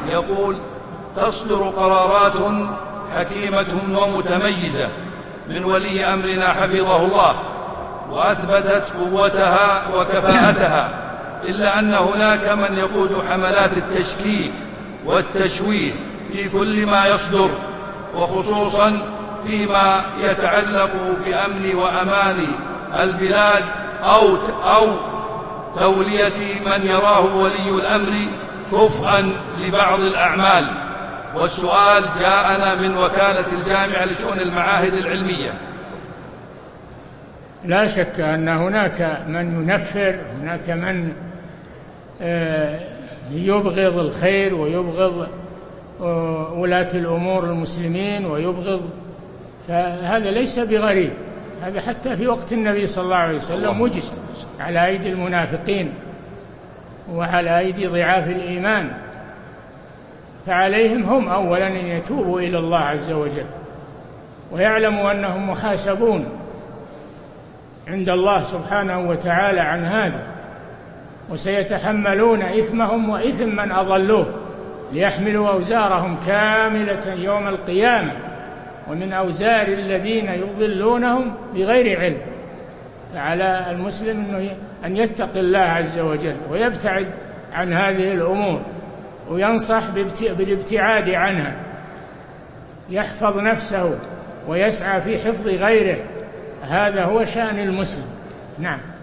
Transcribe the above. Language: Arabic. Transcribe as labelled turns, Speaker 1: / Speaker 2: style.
Speaker 1: يقول: تصدر قرارات حكيمة ومتميزة من ولي أمرنا حفظه الله، وأثبتت قوتها وكفاءتها، إلا أن هناك من يقود حملات التشكيك والتشويه في كل ما يصدر، وخصوصا فيما يتعلق بأمن وأمان البلاد أو تولية من يراه ولي الأمر كفءا لبعض الأعمال. والسؤال جاءنا من وكالة الجامعة لشؤون المعاهد العلمية.
Speaker 2: لا شك أن هناك من ينفر، هناك من يبغض الخير ويبغض ولاة الأمور المسلمين ويبغض، فهذا ليس بغريب، هذا حتى في وقت النبي صلى الله عليه وسلم وجد على أيدي المنافقين وعلى أيدي ضعاف الإيمان، فعليهم هم أولا أن يتوبوا إلى الله عز وجل ويعلموا أنهم محاسبون عند الله سبحانه وتعالى عن هذا، وسيتحملون إثمهم وإثم من أضلوه، ليحملوا أوزارهم كاملة يوم القيامة ومن أوزار الذين يضلونهم بغير علم. فعلى المسلم أن يتقي الله عز وجل ويبتعد عن هذه الأمور وينصح بالابتعاد عنها، يحفظ نفسه ويسعى في حفظ غيره، هذا هو شأن المسلم. نعم.